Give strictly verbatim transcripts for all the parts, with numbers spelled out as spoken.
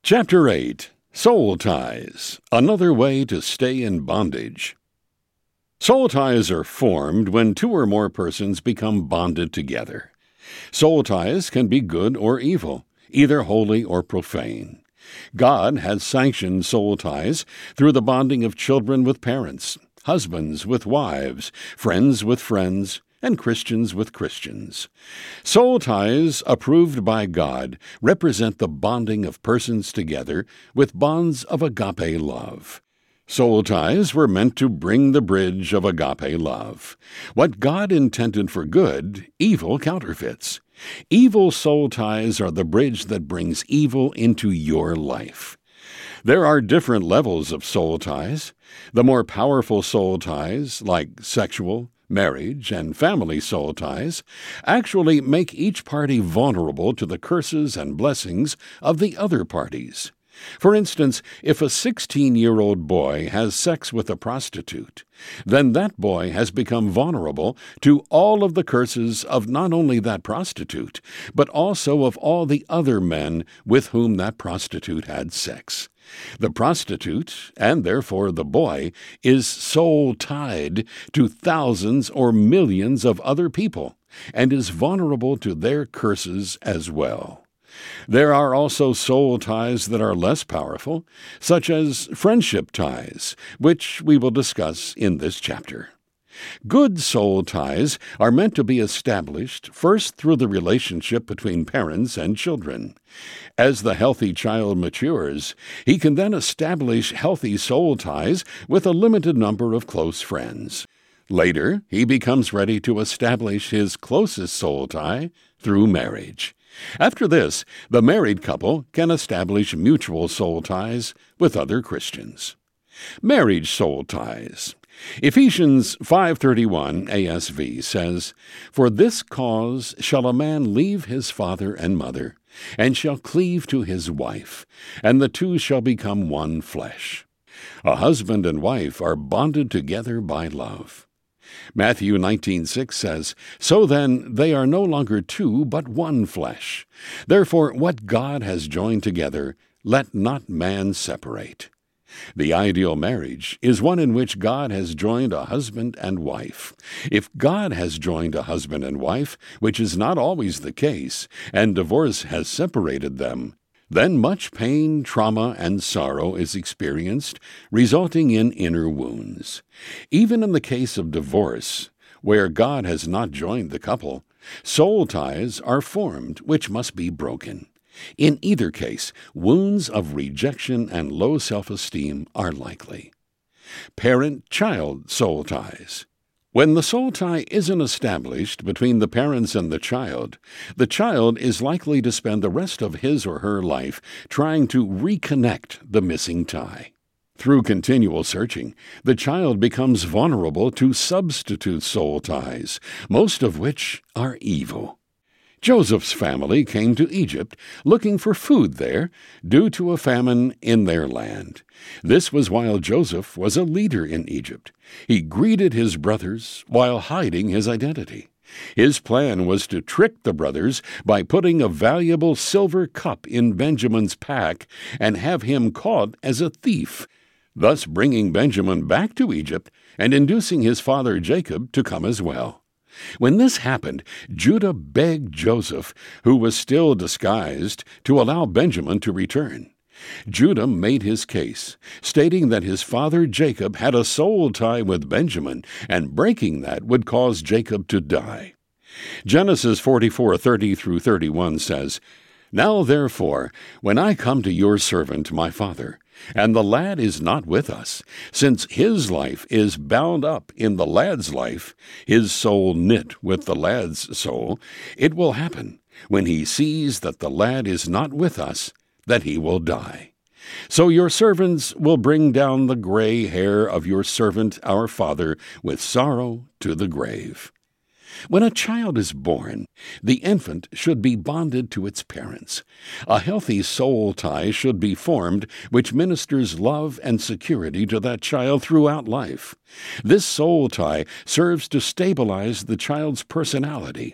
Chapter eight. Soul Ties, Another Way to Stay in Bondage. Soul ties are formed when two or more persons become bonded together. Soul ties can be good or evil, either holy or profane. God has sanctioned soul ties through the bonding of children with parents, husbands with wives, friends with friends, and Christians with Christians. Soul ties approved by God represent the bonding of persons together with bonds of agape love. Soul ties were meant to bring the bridge of agape love. What God intended for good, evil counterfeits. Evil soul ties are the bridge that brings evil into your life. There are different levels of soul ties. The more powerful soul ties, like sexual, marriage, and family soul ties, actually make each party vulnerable to the curses and blessings of the other parties. For instance, if a sixteen-year-old boy has sex with a prostitute, then that boy has become vulnerable to all of the curses of not only that prostitute, but also of all the other men with whom that prostitute had sex. The prostitute, and therefore the boy, is soul-tied to thousands or millions of other people, and is vulnerable to their curses as well. There are also soul ties that are less powerful, such as friendship ties, which we will discuss in this chapter. Good soul ties are meant to be established first through the relationship between parents and children. As the healthy child matures, he can then establish healthy soul ties with a limited number of close friends. Later, he becomes ready to establish his closest soul tie through marriage. After this, the married couple can establish mutual soul ties with other Christians. Marriage soul ties. Ephesians five thirty-one A S V says, "For this cause shall a man leave his father and mother, and shall cleave to his wife, and the two shall become one flesh." A husband and wife are bonded together by love. Matthew nineteen six says, "So then they are no longer two, but one flesh. Therefore what God has joined together, let not man separate." The ideal marriage is one in which God has joined a husband and wife. If God has joined a husband and wife, which is not always the case, and divorce has separated them, then much pain, trauma, and sorrow is experienced, resulting in inner wounds. Even in the case of divorce, where God has not joined the couple, soul ties are formed which must be broken. In either case, wounds of rejection and low self-esteem are likely. Parent-child soul ties. When the soul tie isn't established between the parents and the child, the child is likely to spend the rest of his or her life trying to reconnect the missing tie. Through continual searching, the child becomes vulnerable to substitute soul ties, most of which are evil. Joseph's family came to Egypt looking for food there due to a famine in their land. This was while Joseph was a leader in Egypt. He greeted his brothers while hiding his identity. His plan was to trick the brothers by putting a valuable silver cup in Benjamin's pack and have him caught as a thief, thus bringing Benjamin back to Egypt and inducing his father Jacob to come as well. When this happened, Judah begged Joseph, who was still disguised, to allow Benjamin to return. Judah made his case, stating that his father Jacob had a soul tie with Benjamin, and breaking that would cause Jacob to die. Genesis forty-four thirty through thirty-one says, "Now therefore, when I come to your servant my father, and the lad is not with us, since his life is bound up in the lad's life, his soul knit with the lad's soul, it will happen, when he sees that the lad is not with us, that he will die. So your servants will bring down the gray hair of your servant our father with sorrow to the grave." When a child is born, the infant should be bonded to its parents. A healthy soul tie should be formed which ministers love and security to that child throughout life. This soul tie serves to stabilize the child's personality.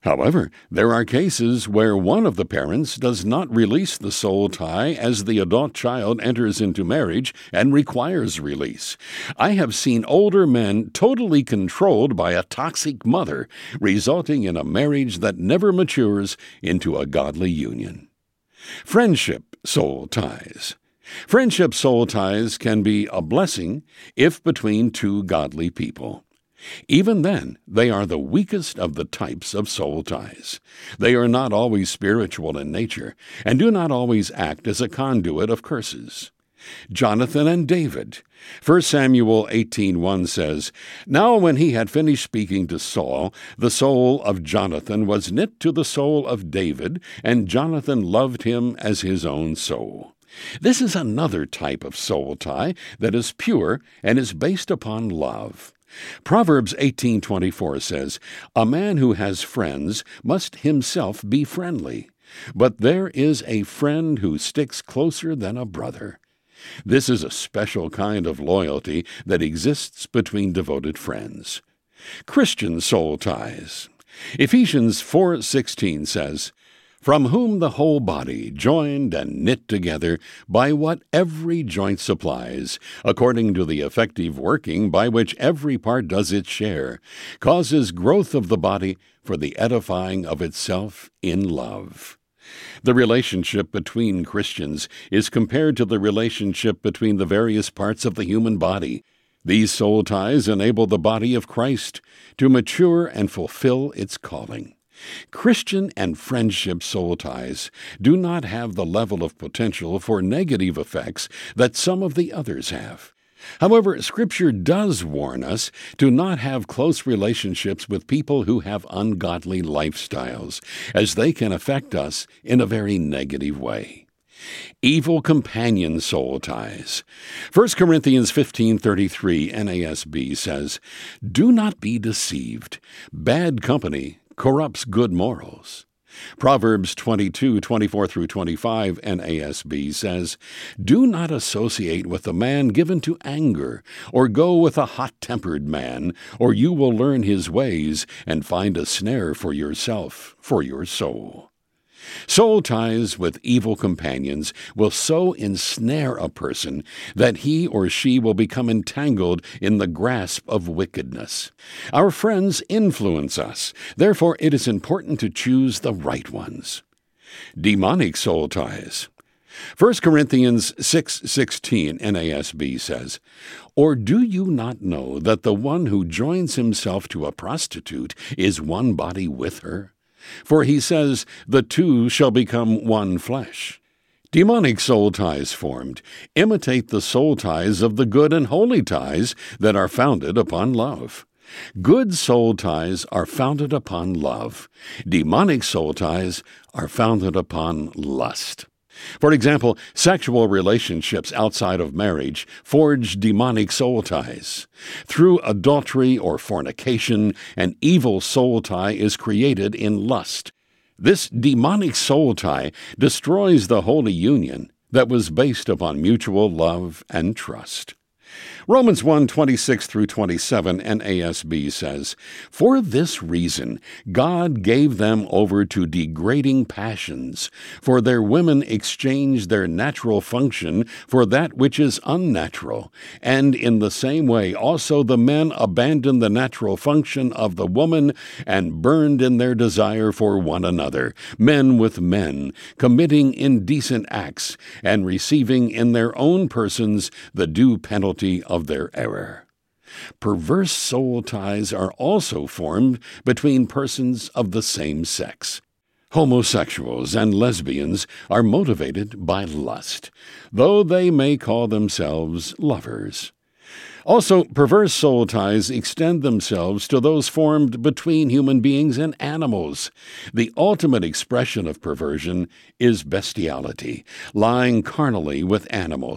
However, there are cases where one of the parents does not release the soul tie as the adult child enters into marriage and requires release. I have seen older men totally controlled by a toxic mother, resulting in a marriage that never matures into a godly union. Friendship soul ties. Friendship soul ties can be a blessing if between two godly people. Even then, they are the weakest of the types of soul ties. They are not always spiritual in nature, and do not always act as a conduit of curses. Jonathan and David. First Samuel eighteen one says, "Now when he had finished speaking to Saul, the soul of Jonathan was knit to the soul of David, and Jonathan loved him as his own soul." This is another type of soul tie that is pure and is based upon love. Proverbs eighteen twenty-four says, "A man who has friends must himself be friendly, but there is a friend who sticks closer than a brother." This is a special kind of loyalty that exists between devoted friends. Christian soul ties. Ephesians four sixteen says, "From whom the whole body, joined and knit together by what every joint supplies, according to the effective working by which every part does its share, causes growth of the body for the edifying of itself in love." The relationship between Christians is compared to the relationship between the various parts of the human body. These soul ties enable the body of Christ to mature and fulfill its calling. Christian and friendship soul ties do not have the level of potential for negative effects that some of the others have. However, Scripture does warn us to not have close relationships with people who have ungodly lifestyles, as they can affect us in a very negative way. Evil companion soul ties. First Corinthians fifteen thirty-three N A S B says, "Do not be deceived. Bad company corrupts good morals." Proverbs twenty-two twenty-four through twenty-five N A S B says, "Do not associate with a man given to anger, or go with a hot-tempered man, or you will learn his ways and find a snare for yourself, for your soul." Soul ties with evil companions will so ensnare a person that he or she will become entangled in the grasp of wickedness. Our friends influence us, therefore it is important to choose the right ones. Demonic soul ties. First Corinthians six sixteen N A S B says, "Or do you not know that the one who joins himself to a prostitute is one body with her? For he says, the two shall become one flesh." Demonic soul ties formed imitate the soul ties of the good and holy ties that are founded upon love. Good soul ties are founded upon love. Demonic soul ties are founded upon lust. For example, sexual relationships outside of marriage forge demonic soul ties. Through adultery or fornication, an evil soul tie is created in lust. This demonic soul tie destroys the holy union that was based upon mutual love and trust. Romans one twenty-six through twenty-seven N A S B says, "For this reason God gave them over to degrading passions, for their women exchanged their natural function for that which is unnatural, and in the same way also the men abandoned the natural function of the woman and burned in their desire for one another, men with men, committing indecent acts, and receiving in their own persons the due penalty of their error." Perverse soul ties are also formed between persons of the same sex. Homosexuals and lesbians are motivated by lust, though they may call themselves lovers. Also, perverse soul ties extend themselves to those formed between human beings and animals. The ultimate expression of perversion is bestiality, lying carnally with animals.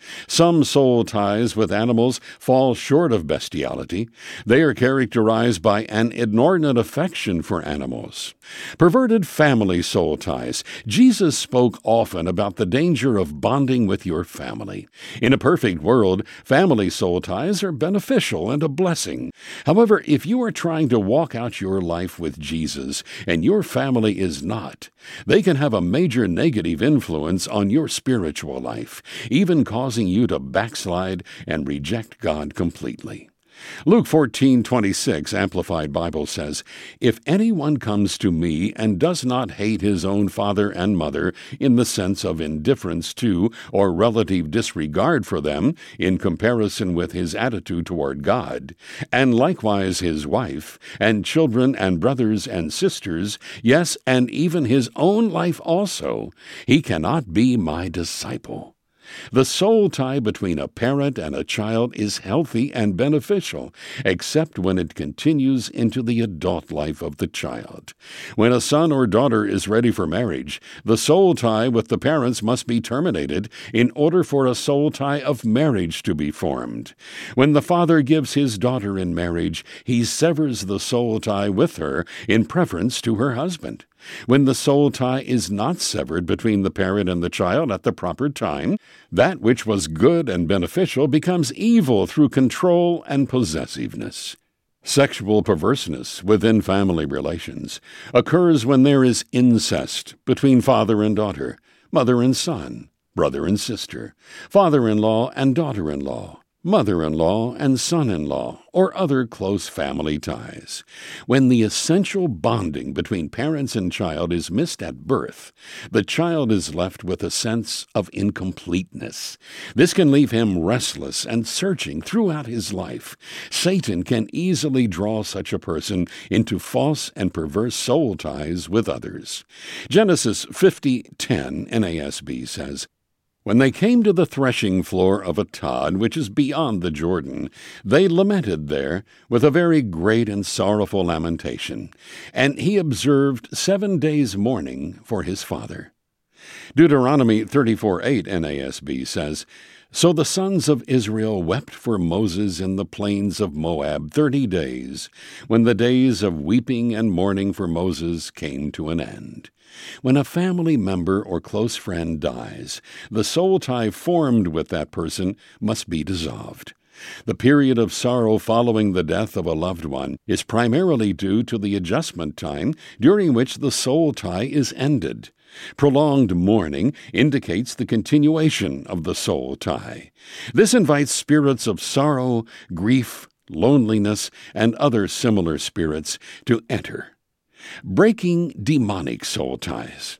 Some soul ties with animals fall short of bestiality. They are characterized by an inordinate affection for animals. Perverted family soul ties. Jesus spoke often about the danger of bonding with your family. In a perfect world, family soul ties are beneficial and a blessing. However, if you are trying to walk out your life with Jesus and your family is not, they can have a major negative influence on your spiritual life, even causing you to backslide and reject God completely. Luke fourteen twenty-six, Amplified Bible says, "If anyone comes to me and does not hate his own father and mother in the sense of indifference to or relative disregard for them in comparison with his attitude toward God, and likewise his wife, and children and brothers and sisters, yes, and even his own life also, he cannot be my disciple." The soul tie between a parent and a child is healthy and beneficial, except when it continues into the adult life of the child. When a son or daughter is ready for marriage, the soul tie with the parents must be terminated in order for a soul tie of marriage to be formed. When the father gives his daughter in marriage, he severs the soul tie with her in preference to her husband. When the soul tie is not severed between the parent and the child at the proper time, that which was good and beneficial becomes evil through control and possessiveness. Sexual perverseness within family relations occurs when there is incest between father and daughter, mother and son, brother and sister, father-in-law and daughter-in-law, mother-in-law and son-in-law, or other close family ties. When the essential bonding between parents and child is missed at birth, the child is left with a sense of incompleteness. This can leave him restless and searching throughout his life. Satan can easily draw such a person into false and perverse soul ties with others. Genesis fifty ten N A S B says, "When they came to the threshing floor of Atad, which is beyond the Jordan, they lamented there with a very great and sorrowful lamentation. And he observed seven days' mourning for his father." Deuteronomy thirty-four eight N A S B says, "So the sons of Israel wept for Moses in the plains of Moab thirty days, when the days of weeping and mourning for Moses came to an end." When a family member or close friend dies, the soul tie formed with that person must be dissolved. The period of sorrow following the death of a loved one is primarily due to the adjustment time during which the soul tie is ended. Prolonged mourning indicates the continuation of the soul tie. This invites spirits of sorrow, grief, loneliness, and other similar spirits to enter. Breaking demonic soul ties.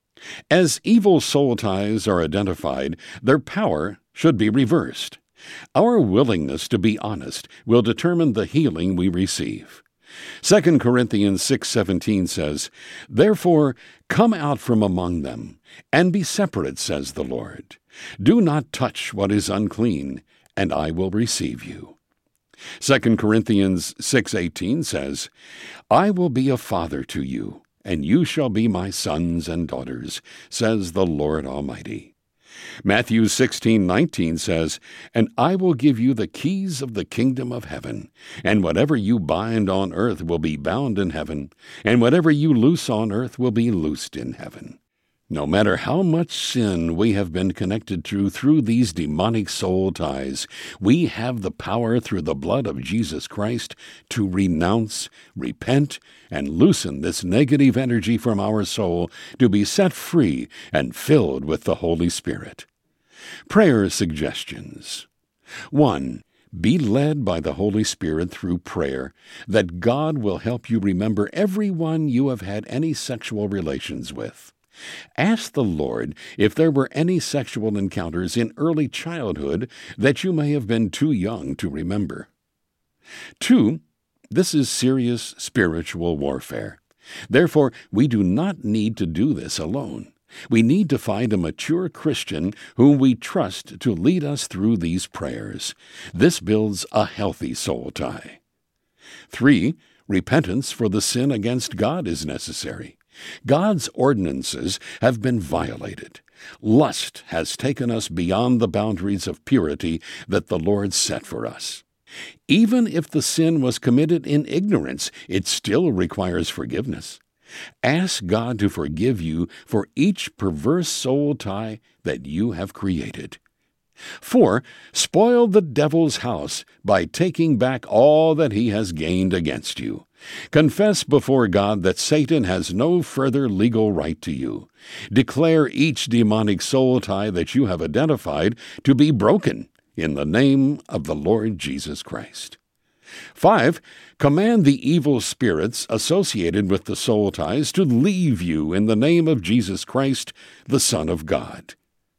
As evil soul ties are identified, their power should be reversed. Our willingness to be honest will determine the healing we receive. Second Corinthians six seventeen says, "Therefore come out from among them, and be separate, says the Lord. Do not touch what is unclean, and I will receive you." Second Corinthians six eighteen says, "I will be a father to you, and you shall be my sons and daughters, says the Lord Almighty." Matthew sixteen nineteen says, "And I will give you the keys of the kingdom of heaven, and whatever you bind on earth will be bound in heaven, and whatever you loose on earth will be loosed in heaven." No matter how much sin we have been connected to through these demonic soul ties, we have the power through the blood of Jesus Christ to renounce, repent, and loosen this negative energy from our soul to be set free and filled with the Holy Spirit. Prayer suggestions. one. Be led by the Holy Spirit through prayer, that God will help you remember everyone you have had any sexual relations with. Ask the Lord if there were any sexual encounters in early childhood that you may have been too young to remember. Two, this is serious spiritual warfare. Therefore, we do not need to do this alone. We need to find a mature Christian whom we trust to lead us through these prayers. This builds a healthy soul tie. Three, repentance for the sin against God is necessary. God's ordinances have been violated. Lust has taken us beyond the boundaries of purity that the Lord set for us. Even if the sin was committed in ignorance, it still requires forgiveness. Ask God to forgive you for each perverse soul tie that you have created. Four, spoil the devil's house by taking back all that he has gained against you. Confess before God that Satan has no further legal right to you. Declare each demonic soul tie that you have identified to be broken in the name of the Lord Jesus Christ. Five, command the evil spirits associated with the soul ties to leave you in the name of Jesus Christ, the Son of God.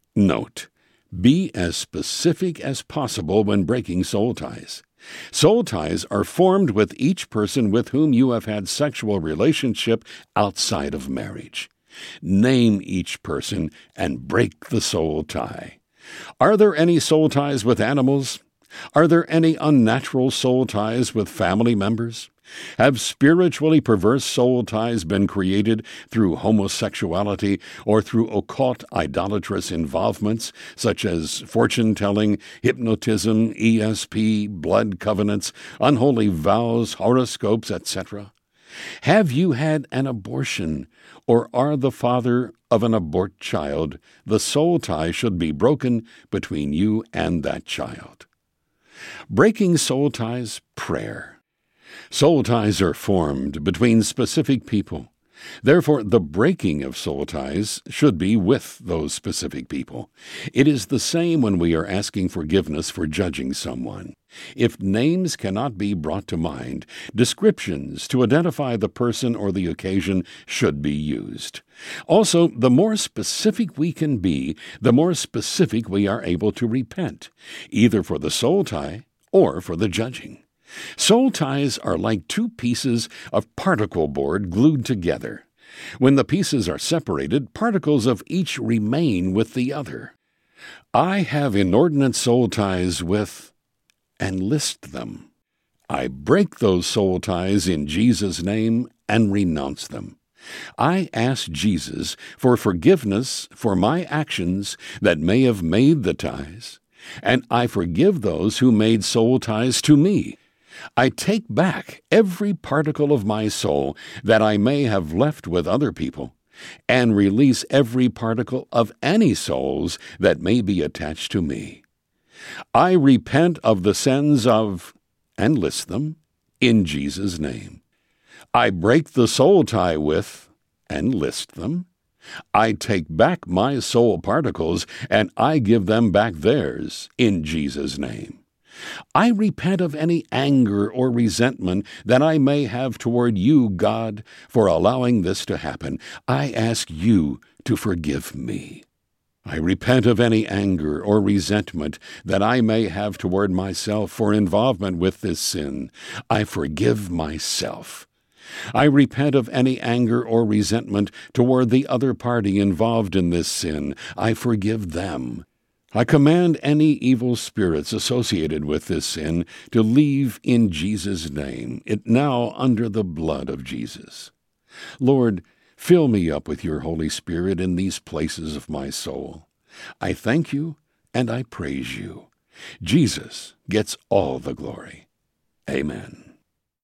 Note, be as specific as possible when breaking soul ties. Soul ties are formed with each person with whom you have had sexual relationship outside of marriage. Name each person and break the soul tie. Are there any soul ties with animals? Are there any unnatural soul ties with family members? Have spiritually perverse soul ties been created through homosexuality or through occult idolatrous involvements such as fortune-telling, hypnotism, E S P, blood covenants, unholy vows, horoscopes, et cetera? Have you had an abortion or are the father of an abort child? The soul tie should be broken between you and that child. Breaking soul ties, prayer. Soul ties are formed between specific people. Therefore, the breaking of soul ties should be with those specific people. It is the same when we are asking forgiveness for judging someone. If names cannot be brought to mind, descriptions to identify the person or the occasion should be used. Also, the more specific we can be, the more specific we are able to repent, either for the soul tie or for the judging. Soul ties are like two pieces of particle board glued together. When the pieces are separated, particles of each remain with the other. I have inordinate soul ties with, and list them. I break those soul ties in Jesus' name and renounce them. I ask Jesus for forgiveness for my actions that may have made the ties, and I forgive those who made soul ties to me. I take back every particle of my soul that I may have left with other people, and release every particle of any souls that may be attached to me. I repent of the sins of, and list them, in Jesus' name. I break the soul tie with, and list them. I take back my soul particles, and I give them back theirs, in Jesus' name. I repent of any anger or resentment that I may have toward you, God, for allowing this to happen. I ask you to forgive me. I repent of any anger or resentment that I may have toward myself for involvement with this sin. I forgive myself. I repent of any anger or resentment toward the other party involved in this sin. I forgive them. I command any evil spirits associated with this sin to leave in Jesus' name, it now under the blood of Jesus. Lord, fill me up with your Holy Spirit in these places of my soul. I thank you and I praise you. Jesus gets all the glory. Amen.